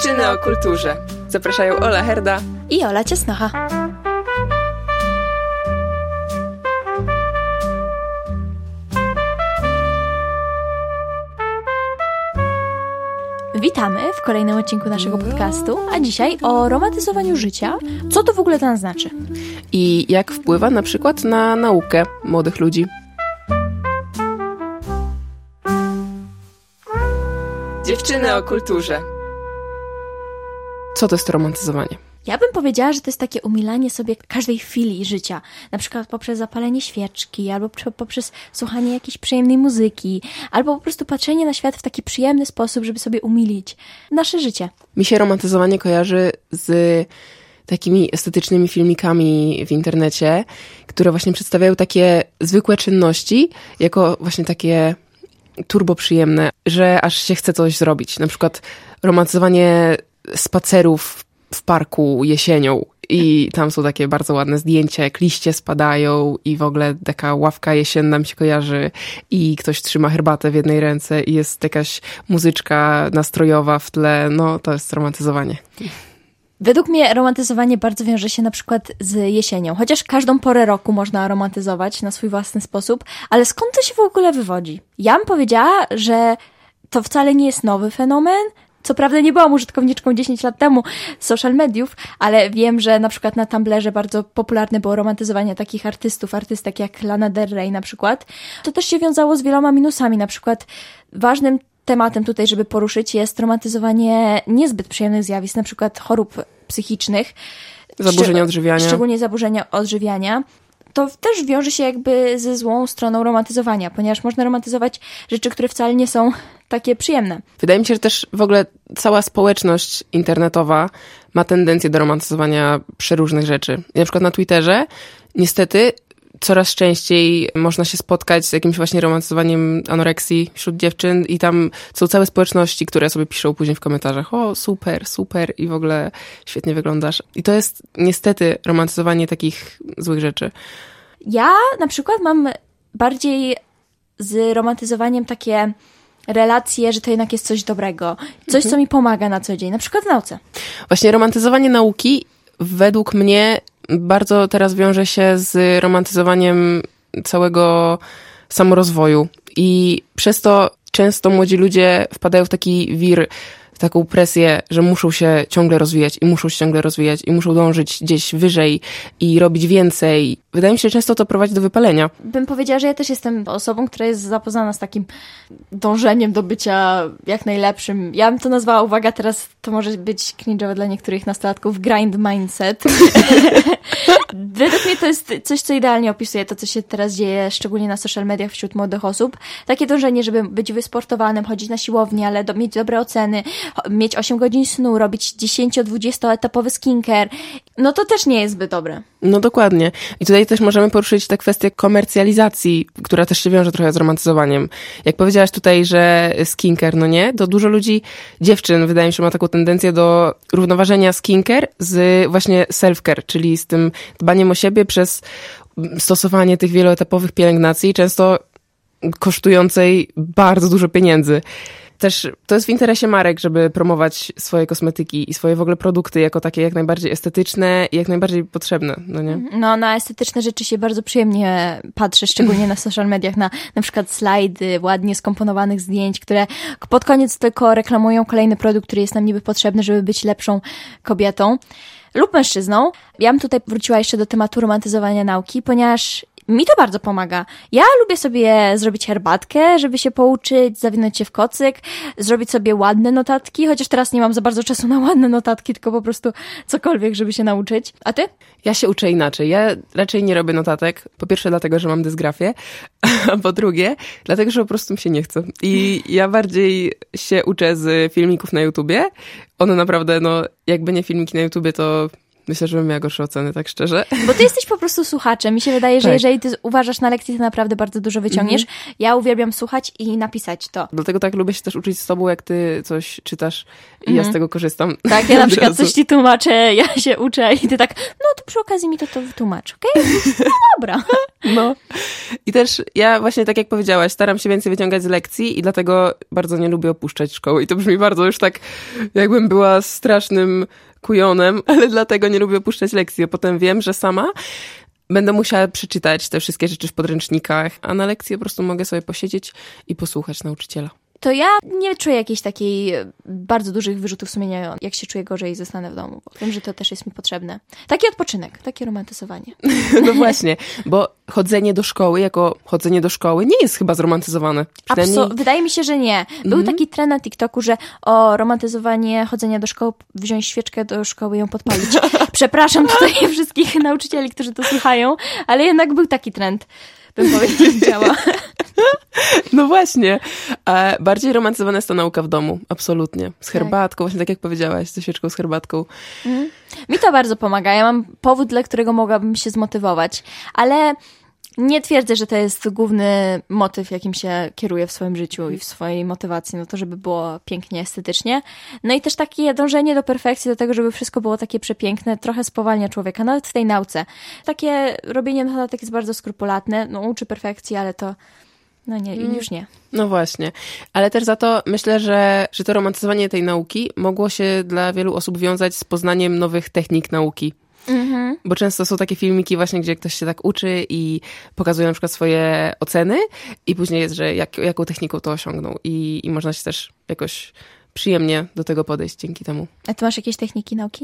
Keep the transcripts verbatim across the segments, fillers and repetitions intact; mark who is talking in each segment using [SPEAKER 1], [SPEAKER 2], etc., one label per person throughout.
[SPEAKER 1] Dziewczyny o kulturze. Zapraszają Ola Herda
[SPEAKER 2] i Ola Ciasnocha. Witamy w kolejnym odcinku naszego podcastu, a dzisiaj o romantyzowaniu życia. Co to w ogóle dla nas znaczy?
[SPEAKER 1] I jak wpływa na przykład na naukę młodych ludzi. Dziewczyny o kulturze. Co to jest romantyzowanie?
[SPEAKER 2] Ja bym powiedziała, że to jest takie umilanie sobie każdej chwili życia. Na przykład poprzez zapalenie świeczki, albo poprzez słuchanie jakiejś przyjemnej muzyki, albo po prostu patrzenie na świat w taki przyjemny sposób, żeby sobie umilić nasze życie.
[SPEAKER 1] Mi się romantyzowanie kojarzy z takimi estetycznymi filmikami w internecie, które właśnie przedstawiają takie zwykłe czynności, jako właśnie takie turbo przyjemne, że aż się chce coś zrobić. Na przykład romantyzowanie spacerów w parku jesienią i tam są takie bardzo ładne zdjęcia, jak liście spadają i w ogóle taka ławka jesienna mi się kojarzy i ktoś trzyma herbatę w jednej ręce i jest jakaś muzyczka nastrojowa w tle. No, to jest romantyzowanie.
[SPEAKER 2] Według mnie romantyzowanie bardzo wiąże się na przykład z jesienią, chociaż każdą porę roku można romantyzować na swój własny sposób, ale skąd to się w ogóle wywodzi? Ja bym powiedziała, że to wcale nie jest nowy fenomen. Co prawda nie byłam użytkowniczką dziesięć lat temu social mediów, ale wiem, że na przykład na Tumblrze bardzo popularne było romantyzowanie takich artystów, artystek jak Lana Del Rey na przykład. To też się wiązało z wieloma minusami, na przykład ważnym tematem tutaj, żeby poruszyć, jest romantyzowanie niezbyt przyjemnych zjawisk, na przykład chorób psychicznych.
[SPEAKER 1] Zaburzenia odżywiania.
[SPEAKER 2] Szczególnie zaburzenia odżywiania. To też wiąże się jakby ze złą stroną romantyzowania, ponieważ można romantyzować rzeczy, które wcale nie są takie przyjemne.
[SPEAKER 1] Wydaje mi się, że też w ogóle cała społeczność internetowa ma tendencję do romantyzowania przeróżnych rzeczy. Na przykład na Twitterze niestety coraz częściej można się spotkać z jakimś właśnie romantyzowaniem anoreksji wśród dziewczyn i tam są całe społeczności, które sobie piszą później w komentarzach: o, super, super i w ogóle świetnie wyglądasz. I to jest niestety romantyzowanie takich złych rzeczy.
[SPEAKER 2] Ja na przykład mam bardziej z romantyzowaniem takie relacje, że to jednak jest coś dobrego. Coś, mhm. co mi pomaga na co dzień. Na przykład w nauce.
[SPEAKER 1] Właśnie romantyzowanie nauki według mnie bardzo teraz wiąże się z romantyzowaniem całego samorozwoju i przez to często młodzi ludzie wpadają w taki wir, w taką presję, że muszą się ciągle rozwijać i muszą się ciągle rozwijać i muszą dążyć gdzieś wyżej i robić więcej. Wydaje mi się, że często to prowadzi do wypalenia.
[SPEAKER 2] Bym powiedziała, że ja też jestem osobą, która jest zapoznana z takim dążeniem do bycia jak najlepszym. Ja bym to nazwała, uwaga, teraz to może być cringe'owe dla niektórych nastolatków, grind mindset. Według mnie to jest coś, co idealnie opisuje to, co się teraz dzieje, szczególnie na social mediach wśród młodych osób. Takie dążenie, żeby być wysportowanym, chodzić na siłownię, ale do, mieć dobre oceny, mieć osiem godzin snu, robić dziesięcio-dwudziestoetapowy skincare. No to też nie jest zbyt dobre.
[SPEAKER 1] No dokładnie. I tutaj też możemy poruszyć tę kwestię komercjalizacji, która też się wiąże trochę z romantyzowaniem. Jak powiedziałaś tutaj, że skincare, no nie, to dużo ludzi, dziewczyn, wydaje mi się, ma taką tendencję do równoważenia skincare z właśnie self-care, czyli z tym dbaniem o siebie przez stosowanie tych wieloetapowych pielęgnacji, często kosztującej bardzo dużo pieniędzy. Też to jest w interesie marek, żeby promować swoje kosmetyki i swoje w ogóle produkty jako takie jak najbardziej estetyczne i jak najbardziej potrzebne, no nie?
[SPEAKER 2] No, na estetyczne rzeczy się bardzo przyjemnie patrzy, szczególnie na social mediach, na na przykład slajdy ładnie skomponowanych zdjęć, które pod koniec tylko reklamują kolejny produkt, który jest nam niby potrzebny, żeby być lepszą kobietą lub mężczyzną. Ja bym tutaj wróciła jeszcze do tematu romantyzowania nauki, ponieważ mi to bardzo pomaga. Ja lubię sobie zrobić herbatkę, żeby się pouczyć, zawinąć się w kocyk, zrobić sobie ładne notatki, chociaż teraz nie mam za bardzo czasu na ładne notatki, tylko po prostu cokolwiek, żeby się nauczyć. A ty?
[SPEAKER 1] Ja się uczę inaczej. Ja raczej nie robię notatek. Po pierwsze dlatego, że mam dysgrafię, a po drugie dlatego, że po prostu mi się nie chce. I ja bardziej się uczę z filmików na YouTubie. One naprawdę, no jakby nie filmiki na YouTubie, to Myślę, że bym miała gorsze oceny, tak szczerze.
[SPEAKER 2] Bo ty jesteś po prostu słuchaczem. Mi się wydaje, że
[SPEAKER 1] tak.
[SPEAKER 2] jeżeli ty uważasz na lekcji, to naprawdę bardzo dużo wyciągniesz. Mhm. Ja uwielbiam słuchać i napisać to.
[SPEAKER 1] Dlatego tak lubię się też uczyć z tobą, jak ty coś czytasz i mhm. ja z tego korzystam.
[SPEAKER 2] Tak, ja na przykład coś ci tłumaczę, ja się uczę i ty tak, no to przy okazji mi to, to wytłumacz, okej? Okay? No dobra.
[SPEAKER 1] No. I też ja właśnie tak jak powiedziałaś, staram się więcej wyciągać z lekcji i dlatego bardzo nie lubię opuszczać szkoły. I to brzmi bardzo już tak, jakbym była strasznym kujonem, ale dlatego nie lubię opuszczać lekcji. A potem wiem, że sama będę musiała przeczytać te wszystkie rzeczy w podręcznikach, a na lekcji po prostu mogę sobie posiedzieć i posłuchać nauczyciela.
[SPEAKER 2] To ja nie czuję jakichś takiej bardzo dużych wyrzutów sumienia, jak się czuję gorzej i zostanę w domu. Bo wiem, że to też jest mi potrzebne. Taki odpoczynek, takie romantyzowanie.
[SPEAKER 1] No właśnie, bo chodzenie do szkoły jako chodzenie do szkoły nie jest chyba zromantyzowane. Przynajmniej...
[SPEAKER 2] Absol- Wydaje mi się, że nie. Był mm-hmm. taki trend na TikToku, że o romantyzowanie chodzenia do szkoły, wziąć świeczkę do szkoły i ją podpalić. Przepraszam tutaj wszystkich nauczycieli, którzy to słuchają, ale jednak był taki trend, bym powiedziała.
[SPEAKER 1] No właśnie. A bardziej romantyzowana jest to nauka w domu. Absolutnie. Z herbatką, tak. Właśnie tak jak powiedziałaś, ze świeczką z herbatką.
[SPEAKER 2] Mm. Mi to bardzo pomaga. Ja mam powód, dla którego mogłabym się zmotywować. Ale nie twierdzę, że to jest główny motyw, jakim się kieruję w swoim życiu i w swojej motywacji. No to, żeby było pięknie, estetycznie. No i też takie dążenie do perfekcji, do tego, żeby wszystko było takie przepiękne, trochę spowalnia człowieka, nawet w tej nauce. Takie robienie notatek jest bardzo skrupulatne. No uczy perfekcji, ale to no nie, już nie.
[SPEAKER 1] No właśnie. Ale też za to myślę, że, że to romantyzowanie tej nauki mogło się dla wielu osób wiązać z poznaniem nowych technik nauki. Mhm. Bo często są takie filmiki właśnie, gdzie ktoś się tak uczy i pokazuje na przykład swoje oceny i później jest, że jak, jaką techniką to osiągnął i, i można się też jakoś przyjemnie do tego podejść dzięki temu.
[SPEAKER 2] A ty masz jakieś techniki nauki?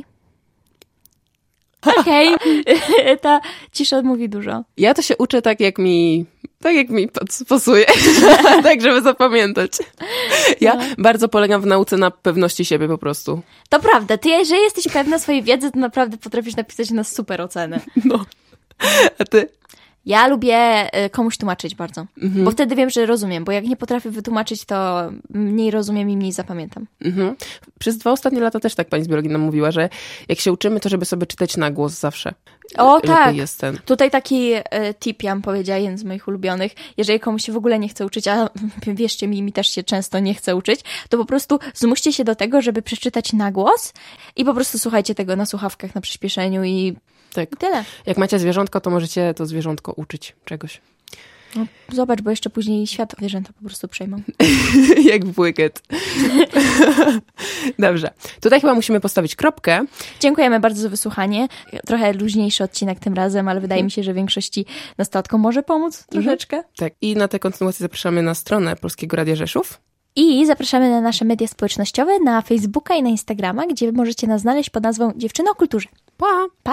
[SPEAKER 2] Okej, okay. Ta cisza mówi dużo.
[SPEAKER 1] Ja to się uczę tak, jak mi, tak jak mi pasuje, tak żeby zapamiętać. Ja no. bardzo polegam w nauce na pewności siebie po prostu.
[SPEAKER 2] To prawda, ty jeżeli jesteś pewna swojej wiedzy, to naprawdę potrafisz napisać na super ocenę.
[SPEAKER 1] No, a ty?
[SPEAKER 2] Ja lubię komuś tłumaczyć bardzo, mhm. bo wtedy wiem, że rozumiem, bo jak nie potrafię wytłumaczyć, to mniej rozumiem i mniej zapamiętam.
[SPEAKER 1] Mhm. Przez dwa ostatnie lata też tak pani z biologii nam mówiła, że jak się uczymy, to żeby sobie czytać na głos zawsze.
[SPEAKER 2] O Lepiej tak,
[SPEAKER 1] jest ten.
[SPEAKER 2] Tutaj taki e, tip, ja bym powiedziała, jeden z moich ulubionych. Jeżeli komuś się w ogóle nie chce uczyć, a wierzcie mi, mi też się często nie chce uczyć, to po prostu zmuście się do tego, żeby przeczytać na głos i po prostu słuchajcie tego na słuchawkach, na przyspieszeniu i
[SPEAKER 1] tak.
[SPEAKER 2] I tyle.
[SPEAKER 1] Jak macie zwierzątko, to możecie to zwierzątko uczyć czegoś.
[SPEAKER 2] No, zobacz, bo jeszcze później świat zwierzęta po prostu przejmą.
[SPEAKER 1] Jak w Wicked. Dobrze. Tutaj chyba musimy postawić kropkę.
[SPEAKER 2] Dziękujemy bardzo za wysłuchanie. Trochę luźniejszy odcinek tym razem, ale wydaje mi się, że większości nastolatkom może pomóc troszeczkę.
[SPEAKER 1] Mhm. Tak. I na tę kontynuację zapraszamy na stronę Polskiego Radia Rzeszów.
[SPEAKER 2] I zapraszamy na nasze media społecznościowe, na Facebooka i na Instagrama, gdzie możecie nas znaleźć pod nazwą Dziewczyny o Kulturze.
[SPEAKER 1] Pa!
[SPEAKER 2] Pa!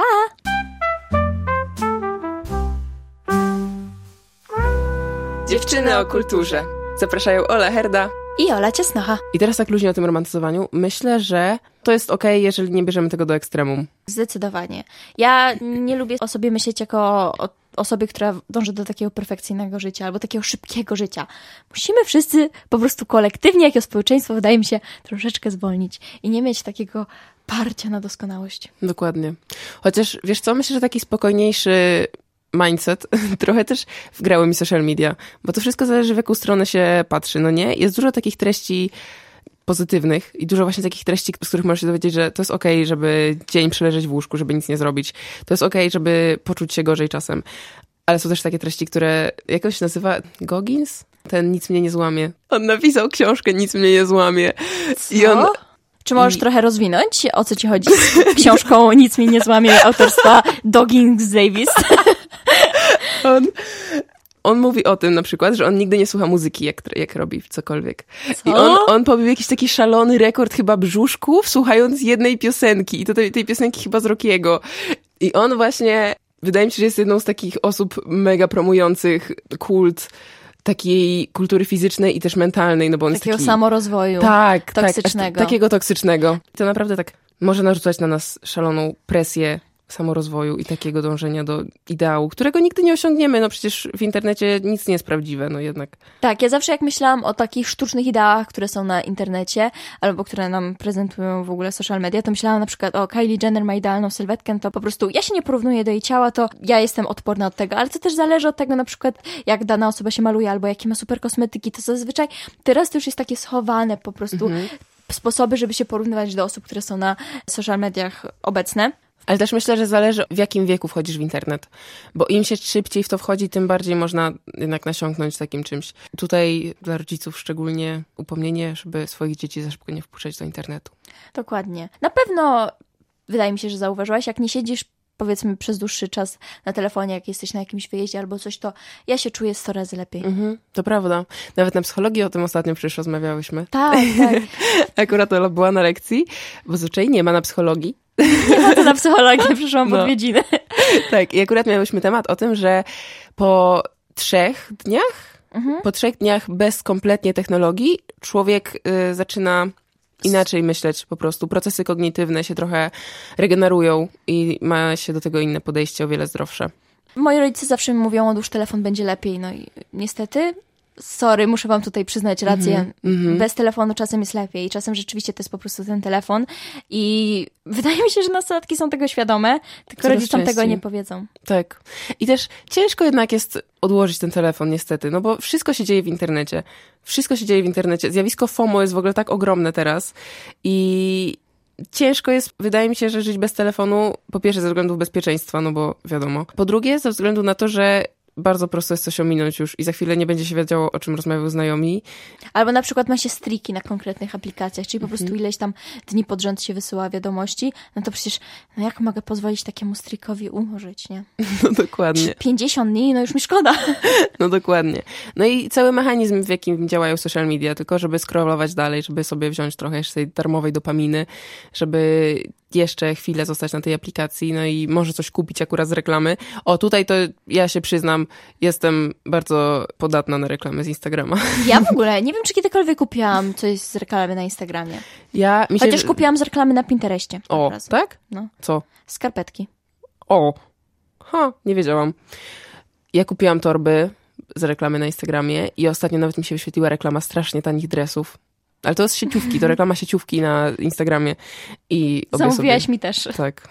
[SPEAKER 1] Dziewczyny o Kulturze. Zapraszają Ola Herda
[SPEAKER 2] i Ola Ciasnocha.
[SPEAKER 1] I teraz tak luźnie o tym romantyzowaniu. Myślę, że to jest okej, jeżeli nie bierzemy tego do ekstremum.
[SPEAKER 2] Zdecydowanie. Ja nie lubię o sobie myśleć jako o osobie, która dąży do takiego perfekcyjnego życia albo takiego szybkiego życia. Musimy wszyscy po prostu kolektywnie, jako społeczeństwo, wydaje mi się, troszeczkę zwolnić i nie mieć takiego parcia na doskonałość.
[SPEAKER 1] Dokładnie. Chociaż, wiesz co, myślę, że taki spokojniejszy mindset trochę też wgrały mi social media, bo to wszystko zależy, w jaką stronę się patrzy, no nie? Jest dużo takich treści pozytywnych i dużo właśnie takich treści, z których możesz się dowiedzieć, że to jest okej, okay, żeby dzień przeleżeć w łóżku, żeby nic nie zrobić. To jest okej, okay, żeby poczuć się gorzej czasem. Ale są też takie treści, które jakoś się nazywa Goggins? Ten Nic mnie nie złamie. On napisał książkę Nic mnie nie złamie.
[SPEAKER 2] Co? I on... Czy możesz I... trochę rozwinąć, o co ci chodzi z książką Nic mnie nie złamie autorstwa Goggins Davis?
[SPEAKER 1] On... On mówi o tym na przykład, że on nigdy nie słucha muzyki, jak, jak robi cokolwiek.
[SPEAKER 2] Co?
[SPEAKER 1] I on, on pobił jakiś taki szalony rekord chyba brzuszków, słuchając jednej piosenki. I to tej, tej piosenki chyba z Rockiego. I on właśnie, wydaje mi się, że jest jedną z takich osób mega promujących kult takiej kultury fizycznej i też mentalnej. No bo on
[SPEAKER 2] takiego
[SPEAKER 1] jest taki...
[SPEAKER 2] samorozwoju.
[SPEAKER 1] Tak,
[SPEAKER 2] toksycznego.
[SPEAKER 1] Tak, takiego toksycznego. To naprawdę tak może narzucać na nas szaloną presję samorozwoju i takiego dążenia do ideału, którego nigdy nie osiągniemy. No przecież w internecie nic nie jest prawdziwe, no jednak.
[SPEAKER 2] Tak, ja zawsze jak myślałam o takich sztucznych ideałach, które są na internecie, albo które nam prezentują w ogóle social media, to myślałam na przykład, o, Kylie Jenner ma idealną sylwetkę, to po prostu ja się nie porównuję do jej ciała, to ja jestem odporna od tego, ale to też zależy od tego na przykład, jak dana osoba się maluje, albo jakie ma super kosmetyki, to zazwyczaj teraz to już jest takie schowane po prostu mhm. sposoby, żeby się porównywać do osób, które są na social mediach obecne.
[SPEAKER 1] Ale też myślę, że zależy, w jakim wieku wchodzisz w internet. Bo im się szybciej w to wchodzi, tym bardziej można jednak nasiąknąć takim czymś. Tutaj dla rodziców szczególnie upomnienie, żeby swoich dzieci za szybko nie wpuszczać do internetu.
[SPEAKER 2] Dokładnie. Na pewno wydaje mi się, że zauważyłaś, jak nie siedzisz powiedzmy przez dłuższy czas na telefonie, jak jesteś na jakimś wyjeździe albo coś, to ja się czuję sto razy lepiej.
[SPEAKER 1] Mhm, to prawda. Nawet na psychologii o tym ostatnio przecież rozmawiałyśmy.
[SPEAKER 2] Tak, tak.
[SPEAKER 1] Akurat Ola była na lekcji, bo zazwyczaj nie ma na psychologii.
[SPEAKER 2] Nie ma to na psychologię, przyszłam no. odwiedziny.
[SPEAKER 1] Tak, i akurat miałyśmy temat o tym, że po trzech dniach, mhm. po trzech dniach bez kompletnie technologii, człowiek y, zaczyna inaczej myśleć po prostu. Procesy kognitywne się trochę regenerują i ma się do tego inne podejście, o wiele zdrowsze.
[SPEAKER 2] Moi rodzice zawsze mi mówią, odłóż telefon, będzie lepiej. No i niestety, sorry, muszę wam tutaj przyznać rację. Mm-hmm. Bez telefonu czasem jest lepiej. Czasem rzeczywiście to jest po prostu ten telefon. I wydaje mi się, że nastolatki są tego świadome, tylko Coraz rodzicom częściej. Tego nie powiedzą.
[SPEAKER 1] Tak. I też ciężko jednak jest odłożyć ten telefon niestety, no bo wszystko się dzieje w internecie. Wszystko się dzieje w internecie. Zjawisko FOMO jest w ogóle tak ogromne teraz i ciężko jest, wydaje mi się, że żyć bez telefonu, po pierwsze ze względów bezpieczeństwa, no bo wiadomo. Po drugie ze względu na to, że bardzo prosto jest coś ominąć już i za chwilę nie będzie się wiedziało, o czym rozmawiają znajomi.
[SPEAKER 2] Albo na przykład ma się streaki na konkretnych aplikacjach, czyli po prostu mm-hmm. ileś tam dni pod rząd się wysyła wiadomości, no to przecież, no jak mogę pozwolić takiemu streakowi umorzyć, nie?
[SPEAKER 1] No dokładnie.
[SPEAKER 2] pięćdziesiąt dni, no już mi szkoda.
[SPEAKER 1] No dokładnie. No i cały mechanizm, w jakim działają social media, tylko żeby scrollować dalej, żeby sobie wziąć trochę jeszcze tej darmowej dopaminy, żeby jeszcze chwilę zostać na tej aplikacji, no i może coś kupić akurat z reklamy. O, tutaj to ja się przyznam, jestem bardzo podatna na reklamy z Instagrama.
[SPEAKER 2] Ja w ogóle nie wiem, czy kiedykolwiek kupiłam coś z reklamy na Instagramie.
[SPEAKER 1] Ja, mi się...
[SPEAKER 2] Chociaż kupiłam z reklamy na Pinterestie.
[SPEAKER 1] O, tak?
[SPEAKER 2] No.
[SPEAKER 1] Co?
[SPEAKER 2] Skarpetki.
[SPEAKER 1] O, ha, nie wiedziałam. Ja kupiłam torby z reklamy na Instagramie i ostatnio nawet mi się wyświetliła reklama strasznie tanich dresów. Ale to jest sieciówki, to reklama sieciówki na Instagramie. I
[SPEAKER 2] zamówiłaś
[SPEAKER 1] sobie...
[SPEAKER 2] mi też.
[SPEAKER 1] Tak.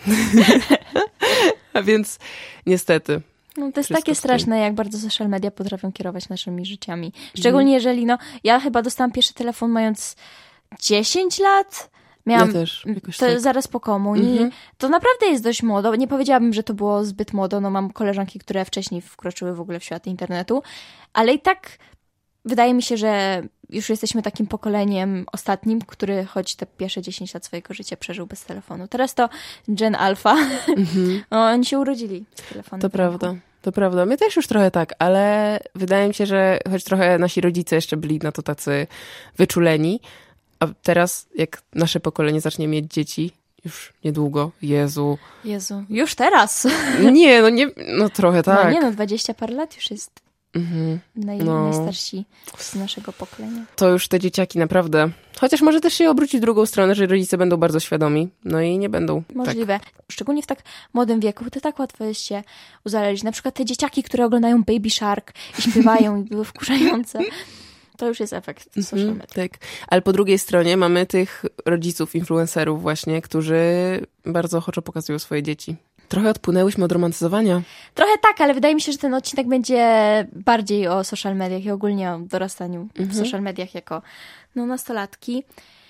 [SPEAKER 1] A więc niestety.
[SPEAKER 2] No to jest takie straszne, jak bardzo social media potrafią kierować naszymi życiami. Szczególnie mm. jeżeli, no, ja chyba dostałam pierwszy telefon mając dziesięć lat. Miałam
[SPEAKER 1] ja też, jakoś
[SPEAKER 2] to
[SPEAKER 1] tak.
[SPEAKER 2] zaraz po komunii. Mm-hmm. To naprawdę jest dość młodo. Nie powiedziałabym, że to było zbyt młodo. No mam koleżanki, które wcześniej wkroczyły w ogóle w świat internetu. Ale i tak wydaje mi się, że już jesteśmy takim pokoleniem ostatnim, który choć te pierwsze dziesięć lat swojego życia przeżył bez telefonu. Teraz to Gen Alpha. Mm-hmm. No, oni się urodzili z telefonem.
[SPEAKER 1] To prawda. To prawda. My też już trochę tak, ale wydaje mi się, że choć trochę nasi rodzice jeszcze byli na to tacy wyczuleni, a teraz jak nasze pokolenie zacznie mieć dzieci, już niedługo, Jezu.
[SPEAKER 2] Jezu, już teraz.
[SPEAKER 1] Nie, no nie, no trochę tak.
[SPEAKER 2] No nie, no dwadzieścia parę lat już jest
[SPEAKER 1] mhm.
[SPEAKER 2] Naj,
[SPEAKER 1] no.
[SPEAKER 2] najstarsi z naszego pokolenia.
[SPEAKER 1] To już te dzieciaki naprawdę, chociaż może też się obrócić w drugą stronę, że rodzice będą bardzo świadomi, no i nie będą.
[SPEAKER 2] Możliwe.
[SPEAKER 1] Tak.
[SPEAKER 2] Szczególnie w tak młodym wieku, to tak łatwo jest się uzależnić. Na przykład te dzieciaki, które oglądają Baby Shark i śpiewają i były wkurzające. To już jest efekt social media.
[SPEAKER 1] Tak, ale po drugiej stronie mamy tych rodziców, influencerów właśnie, którzy bardzo ochoczo pokazują swoje dzieci. Trochę odpłynęłyśmy od romantyzowania.
[SPEAKER 2] Trochę tak, ale wydaje mi się, że ten odcinek będzie bardziej o social mediach i ogólnie o dorastaniu mhm. w social mediach jako no, nastolatki.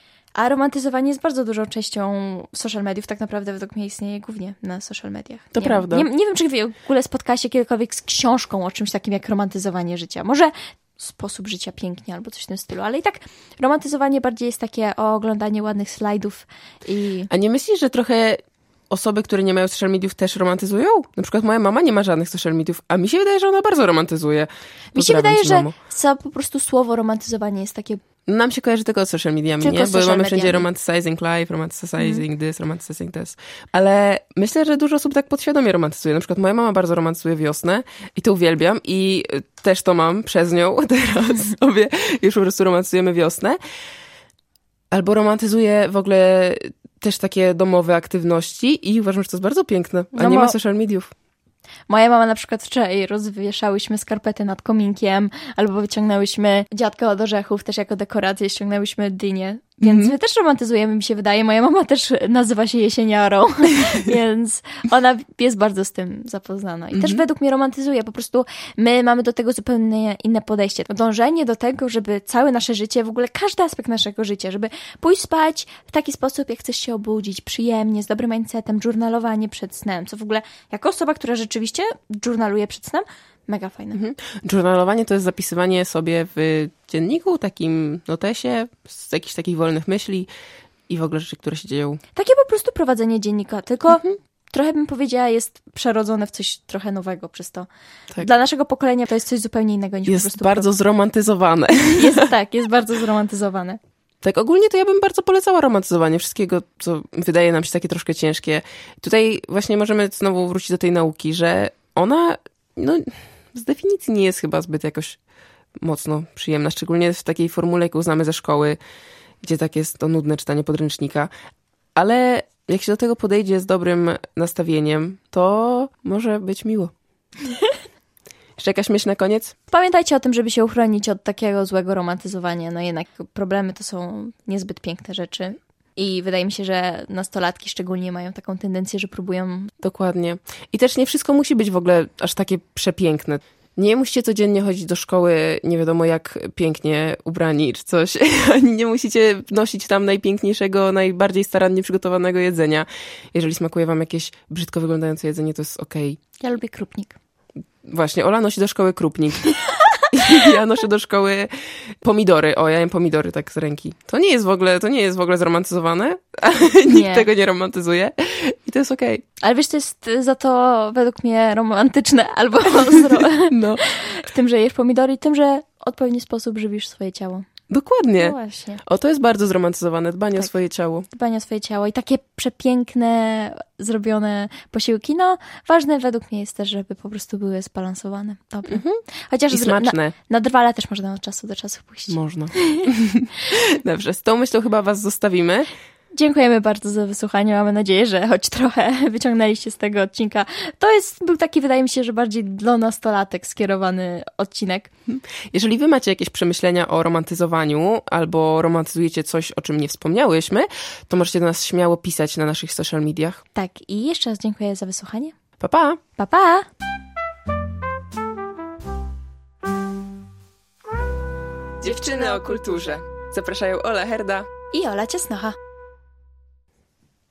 [SPEAKER 2] A romantyzowanie jest bardzo dużą częścią social mediów. Tak naprawdę według mnie istnieje głównie na social mediach.
[SPEAKER 1] To
[SPEAKER 2] nie
[SPEAKER 1] prawda.
[SPEAKER 2] Nie, nie wiem, czy w ogóle spotkałaś się kiedykolwiek z książką o czymś takim jak romantyzowanie życia. Może sposób życia pięknie albo coś w tym stylu, ale i tak romantyzowanie bardziej jest takie o oglądanie ładnych slajdów i...
[SPEAKER 1] A nie myślisz, że trochę osoby, które nie mają social mediów też romantyzują? Na przykład moja mama nie ma żadnych social mediów, a mi się wydaje, że ona bardzo romantyzuje.
[SPEAKER 2] Mi się wydaje, że co po prostu słowo romantyzowanie jest takie...
[SPEAKER 1] Nam się kojarzy tylko z social mediami,
[SPEAKER 2] tylko
[SPEAKER 1] nie? Bo mamy
[SPEAKER 2] mediami.
[SPEAKER 1] wszędzie romanticizing life, romanticizing mm. this, romanticizing this. Ale myślę, że dużo osób tak podświadomie romantyzuje. Na przykład moja mama bardzo romantyzuje wiosnę i to uwielbiam i też to mam przez nią teraz sobie. Już po prostu romantyzujemy wiosnę. Albo romantyzuje w ogóle też takie domowe aktywności i uważam, że to jest bardzo piękne, a
[SPEAKER 2] No
[SPEAKER 1] nie
[SPEAKER 2] mo-
[SPEAKER 1] ma social mediów.
[SPEAKER 2] Moja mama na przykład wczoraj rozwieszałyśmy skarpety nad kominkiem, albo wyciągnęłyśmy dziadka od orzechów też jako dekorację, ściągnęłyśmy dynię. Więc
[SPEAKER 1] Mhm.
[SPEAKER 2] my też romantyzujemy, mi się wydaje. Moja mama też nazywa się jesieniarą, więc ona jest bardzo z tym zapoznana. I też
[SPEAKER 1] Mhm.
[SPEAKER 2] według mnie romantyzuje. Po prostu my mamy do tego zupełnie inne podejście. Dążenie do tego, żeby całe nasze życie, w ogóle każdy aspekt naszego życia, żeby pójść spać w taki sposób, jak chcesz się obudzić, przyjemnie, z dobrym mindsetem, journalowanie przed snem. Co w ogóle, jako osoba, która rzeczywiście journaluje przed snem, mega fajne.
[SPEAKER 1] Mhm. Journalowanie to jest zapisywanie sobie w dzienniku, takim notesie, z jakichś takich wolnych myśli i w ogóle rzeczy, które się dzieją.
[SPEAKER 2] Takie po prostu prowadzenie dziennika, tylko trochę bym powiedziała, jest przerodzone w coś trochę nowego przez to.
[SPEAKER 1] Tak.
[SPEAKER 2] Dla naszego pokolenia to jest coś zupełnie innego niż po
[SPEAKER 1] Jest
[SPEAKER 2] prostu...
[SPEAKER 1] bardzo zromantyzowane.
[SPEAKER 2] Jest tak, jest bardzo zromantyzowane.
[SPEAKER 1] Tak, ogólnie to ja bym bardzo polecała romantyzowanie wszystkiego, co wydaje nam się takie troszkę ciężkie. Tutaj właśnie możemy znowu wrócić do tej nauki, że ona, no, z definicji nie jest chyba zbyt jakoś mocno przyjemna, szczególnie w takiej formule, jaką znamy ze szkoły, gdzie tak jest to nudne czytanie podręcznika. Ale jak się do tego podejdzie z dobrym nastawieniem, to może być miło. Jeszcze jakaś myśl na koniec?
[SPEAKER 2] Pamiętajcie o tym, żeby się uchronić od takiego złego romantyzowania. No jednak problemy to są niezbyt piękne rzeczy. I wydaje mi się, że nastolatki szczególnie mają taką tendencję, że próbują...
[SPEAKER 1] Dokładnie. I też nie wszystko musi być w ogóle aż takie przepiękne. Nie musicie codziennie chodzić do szkoły nie wiadomo jak pięknie ubrani czy coś. Ani nie musicie nosić tam najpiękniejszego, najbardziej starannie przygotowanego jedzenia. Jeżeli smakuje wam jakieś brzydko wyglądające jedzenie, to jest okej.
[SPEAKER 2] Ja lubię krupnik.
[SPEAKER 1] Właśnie, Ola nosi do szkoły krupnik. Ja noszę do szkoły pomidory. O, ja jem pomidory tak z ręki. To nie jest w ogóle, to nie jest w ogóle zromantyzowane. Nikt
[SPEAKER 2] Nie.
[SPEAKER 1] tego nie romantyzuje. I to jest okej.
[SPEAKER 2] Ale wiesz, to jest za to według mnie romantyczne, albo zro-
[SPEAKER 1] No,
[SPEAKER 2] w tym, że jesz pomidory i tym, że w odpowiedni sposób żywisz swoje ciało.
[SPEAKER 1] dokładnie.
[SPEAKER 2] No właśnie.
[SPEAKER 1] O, to jest bardzo zromantyzowane, dbanie
[SPEAKER 2] Tak.
[SPEAKER 1] o swoje ciało.
[SPEAKER 2] Dbanie o swoje ciało i takie przepiękne, zrobione posiłki. No, ważne według mnie jest też, żeby po prostu były zbalansowane. Dobre.
[SPEAKER 1] Mhm.
[SPEAKER 2] Chociaż
[SPEAKER 1] I
[SPEAKER 2] zro-
[SPEAKER 1] smaczne.
[SPEAKER 2] Na, na drwale też można od czasu do czasu pójść.
[SPEAKER 1] Można. Dobrze, z tą myślą chyba was zostawimy.
[SPEAKER 2] Dziękujemy bardzo za wysłuchanie. Mamy nadzieję, że choć trochę wyciągnęliście z tego odcinka. To jest, był taki, wydaje mi się, że bardziej dla nastolatek skierowany odcinek.
[SPEAKER 1] Jeżeli wy macie jakieś przemyślenia o romantyzowaniu albo romantyzujecie coś, o czym nie wspomniałyśmy, to możecie do nas śmiało pisać na naszych social mediach.
[SPEAKER 2] Tak, i jeszcze raz dziękuję za wysłuchanie.
[SPEAKER 1] Pa, pa!
[SPEAKER 2] Pa, pa!
[SPEAKER 1] Dziewczyny o kulturze. Zapraszają Ola Herda
[SPEAKER 2] I Ola Ciasnocha.